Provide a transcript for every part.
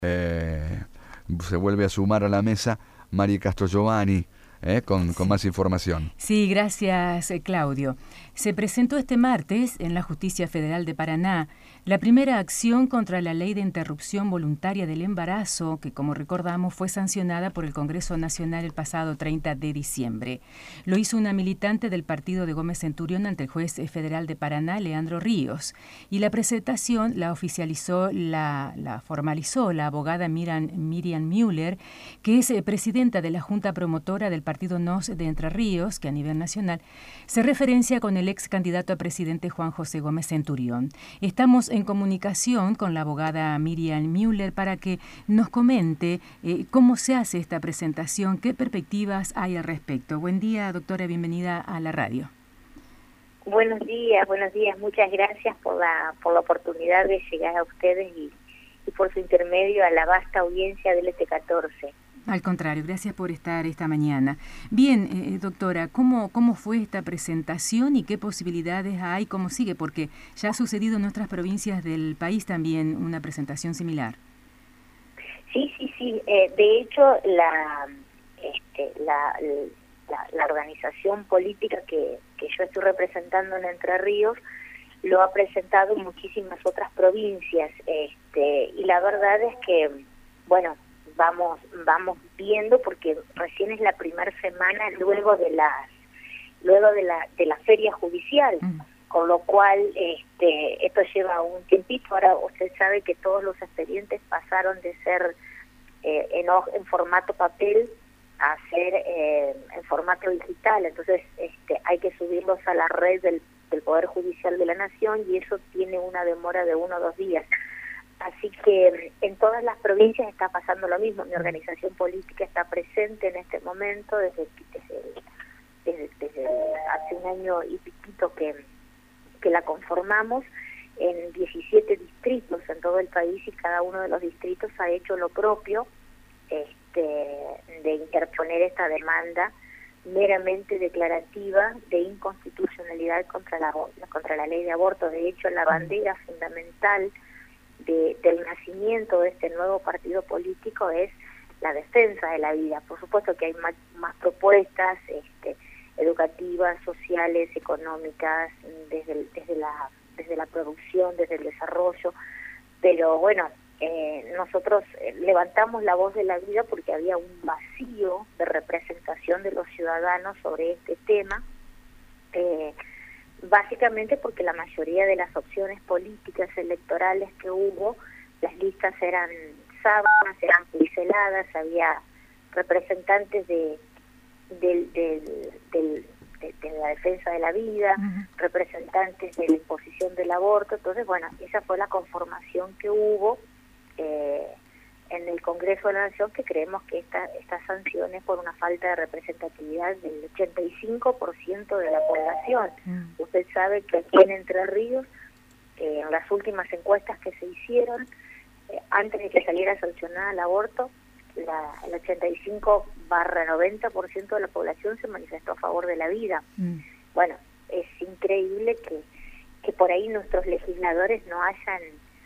Eh, Se vuelve a sumar a la mesa Mari Castro Giovanni, con más información. Sí, gracias, Claudio. Se presentó este martes en la Justicia Federal de Paraná la primera acción contra la ley de interrupción voluntaria del embarazo, que, como recordamos, fue sancionada por el Congreso Nacional el pasado 30 de diciembre. Lo hizo una militante del partido de Gómez Centurión ante el juez federal de Paraná, Leandro Ríos. Y la presentación la oficializó, la formalizó la abogada Miriam Müller, que es presidenta de la Junta Promotora del Partido NOS de Entre Ríos, que a nivel nacional se referencia con el ex candidato a presidente Juan José Gómez Centurión. Estamos en comunicación con la abogada Miriam Müller para que nos comente cómo se hace esta presentación, qué perspectivas hay al respecto. Buen día, doctora, bienvenida a la radio. Buenos días, muchas gracias por la oportunidad de llegar a ustedes y por su intermedio a la vasta audiencia del ET14. Al contrario, gracias por estar esta mañana. Bien, doctora, ¿cómo fue esta presentación y qué posibilidades hay? ¿Cómo sigue? Porque ya ha sucedido en otras provincias del país también una presentación similar. Sí. De hecho, la organización política que yo estoy representando en Entre Ríos lo ha presentado en muchísimas otras provincias. Y la verdad es que, bueno, vamos viendo, porque recién es la primera semana luego de la feria judicial, con lo cual esto lleva un tiempito. Ahora usted sabe que todos los expedientes pasaron de ser en formato papel a ser en formato digital, entonces hay que subirlos a la red del Poder Judicial de la Nación, y eso tiene una demora de 1 o 2 días. Así que en todas las provincias está pasando lo mismo. Mi organización política está presente en este momento desde hace un año y piquito que la conformamos, en 17 distritos en todo el país, y cada uno de los distritos ha hecho lo propio de interponer esta demanda meramente declarativa de inconstitucionalidad contra la ley de aborto. De hecho, la bandera fundamental del nacimiento de este nuevo partido político es la defensa de la vida. Por supuesto que hay más propuestas educativas, sociales, económicas, desde la producción, desde el desarrollo, pero bueno, nosotros levantamos la voz de la vida porque había un vacío de representación de los ciudadanos sobre este tema, básicamente porque la mayoría de las opciones políticas electorales que hubo, las listas eran sábanas, eran pinceladas, había representantes de la defensa de la vida, representantes de la imposición del aborto. Entonces, bueno, esa fue la conformación que hubo en el Congreso de la Nación, que creemos que estas sanciones por una falta de representatividad del 85% de la población. Usted sabe que aquí en Entre Ríos, en las últimas encuestas que se hicieron, antes de que saliera sancionada el aborto, el 85/90% de la población se manifestó a favor de la vida. Bueno, es increíble que por ahí nuestros legisladores no hayan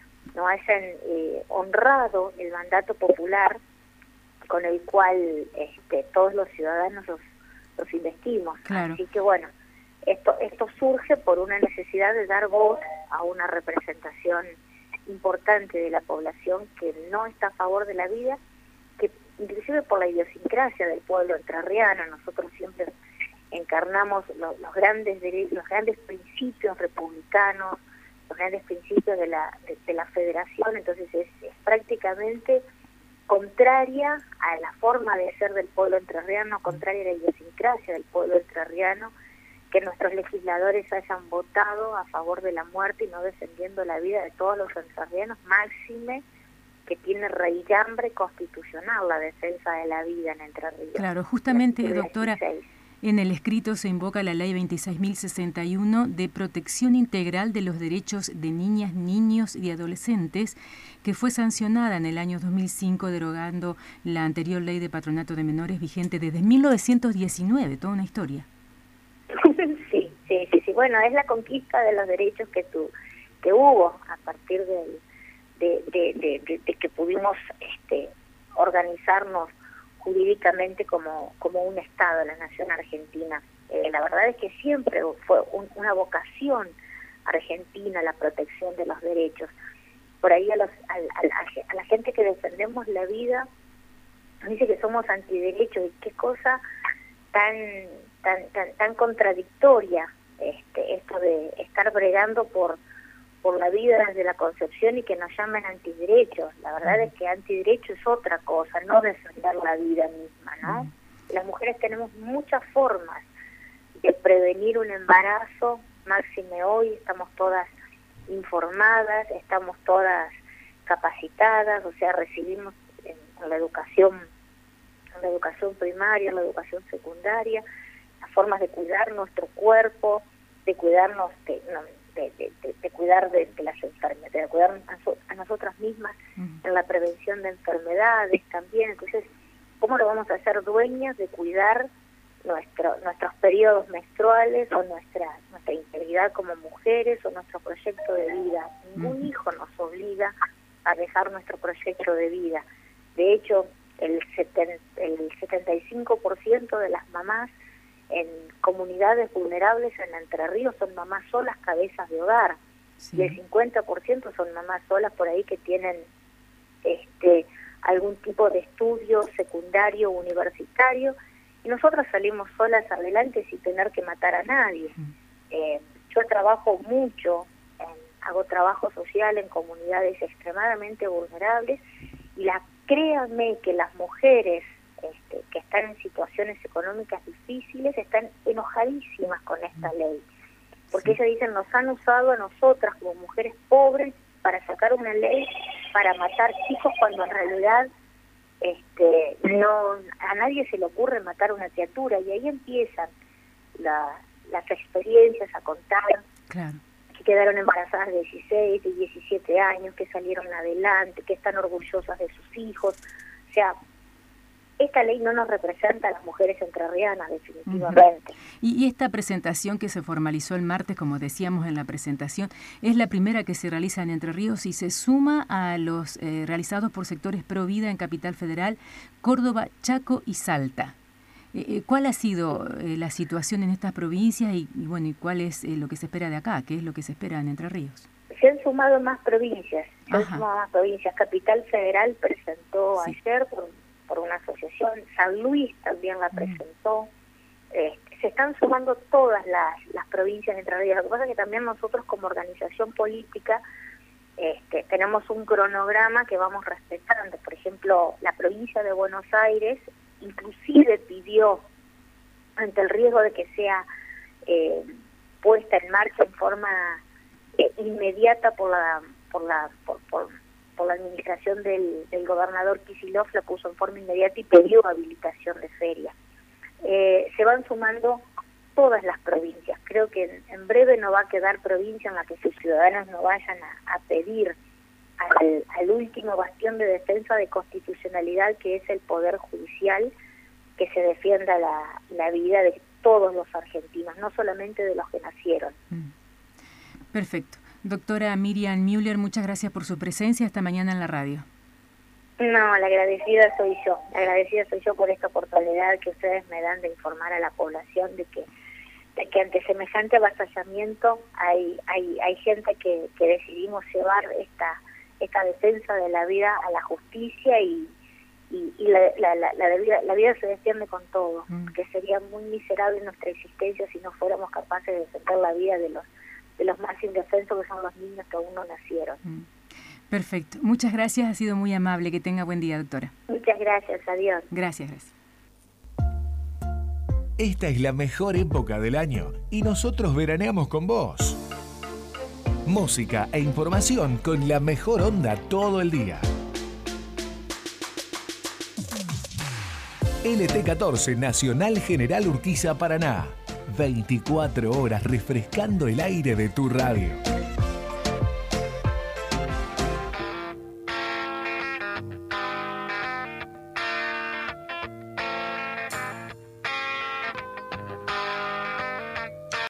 honrado el mandato popular con el cual todos los ciudadanos los investimos. Claro. Así que bueno, esto surge por una necesidad de dar voz a una representación importante de la población que no está a favor de la vida, que inclusive por la idiosincrasia del pueblo entrerriano. Nosotros siempre encarnamos los grandes principios republicanos, los grandes principios de la federación. Entonces es prácticamente contraria a la forma de ser del pueblo entrerriano, contraria a la idiosincrasia del pueblo entrerriano, que nuestros legisladores hayan votado a favor de la muerte y no defendiendo la vida de todos los entrerrianos, máxime que tiene raigambre constitucional la defensa de la vida en Entre Ríos. Claro, justamente, doctora, en el escrito se invoca la Ley 26.061 de protección integral de los derechos de niñas, niños y adolescentes, que fue sancionada en el año 2005, derogando la anterior Ley de Patronato de Menores vigente desde 1919, toda una historia. Sí. Bueno, es la conquista de los derechos que hubo a partir de que pudimos organizarnos jurídicamente como un Estado, la nación argentina. La verdad es que siempre fue una vocación argentina la protección de los derechos. Por ahí a la gente que defendemos la vida dice que somos antiderechos, y qué cosa tan contradictoria esto de estar bregando por la vida desde la concepción y que nos llamen antiderechos. La verdad es que antiderecho es otra cosa, no defender la vida misma, ¿no? Las mujeres tenemos muchas formas de prevenir un embarazo, máxime hoy, estamos todas informadas, estamos todas capacitadas, o sea, recibimos en la educación primaria, en la educación secundaria, las formas de cuidar nuestro cuerpo, de cuidarnos de cuidar de las enfermedades, de cuidar a nosotras mismas en la prevención de enfermedades también. Entonces, ¿cómo lo vamos a hacer dueñas de cuidar nuestros periodos menstruales o nuestra integridad como mujeres o nuestro proyecto de vida? Ningún hijo nos obliga a dejar nuestro proyecto de vida. De hecho, el 75% de las mamás en comunidades vulnerables en Entre Ríos son mamás solas, cabezas de hogar, sí. Y el 50% son mamás solas por ahí que tienen algún tipo de estudio secundario, universitario, y nosotras salimos solas adelante sin tener que matar a nadie. Yo trabajo mucho, hago trabajo social en comunidades extremadamente vulnerables, y créanme que las mujeres que están en situaciones económicas difíciles están enojadísimas con esta ley, porque ellas dicen, nos han usado a nosotras como mujeres pobres para sacar una ley para matar chicos, cuando en realidad no, a nadie se le ocurre matar una criatura. Y ahí empiezan las experiencias a contar, claro, que quedaron embarazadas de 16, de 17 años, que salieron adelante, que están orgullosas de sus hijos. O sea, esta ley no nos representa a las mujeres entrerrianas, definitivamente. Y esta presentación que se formalizó el martes, como decíamos en la presentación, es la primera que se realiza en Entre Ríos y se suma a los realizados por sectores pro vida en Capital Federal, Córdoba, Chaco y Salta. ¿Cuál ha sido la situación en estas provincias y bueno, y cuál es lo que se espera de acá? ¿Qué es lo que se espera en Entre Ríos? Se han sumado más provincias. Capital Federal presentó ayer por una asociación, San Luis también la presentó. Se están sumando todas las provincias de Entre Ríos. Lo que pasa es que también nosotros como organización política tenemos un cronograma que vamos respetando. Por ejemplo, la provincia de Buenos Aires inclusive pidió, ante el riesgo de que sea puesta en marcha en forma inmediata por la administración del gobernador Kicillof, la puso en forma inmediata y pidió habilitación de feria. Se van sumando todas las provincias. Creo que en breve no va a quedar provincia en la que sus ciudadanos no vayan a pedir al último bastión de defensa de constitucionalidad, que es el Poder Judicial, que se defienda la vida de todos los argentinos, no solamente de los que nacieron. Perfecto. Doctora Miriam Müller, muchas gracias por su presencia esta mañana en la radio. No, la agradecida soy yo. La agradecida soy yo por esta oportunidad que ustedes me dan de informar a la población de que ante semejante avasallamiento hay gente que decidimos llevar esta defensa de la vida a la justicia, y la vida se defiende con todo, que sería muy miserable nuestra existencia si no fuéramos capaces de defender la vida de los más indefensos, que son los niños que aún no nacieron. Perfecto. Muchas gracias, ha sido muy amable. Que tenga buen día, doctora. Muchas gracias, adiós. Gracias. Esta es la mejor época del año y nosotros veraneamos con vos. Música e información con la mejor onda todo el día. LT14 Nacional General Urquiza, Paraná. 24 horas refrescando el aire de tu radio.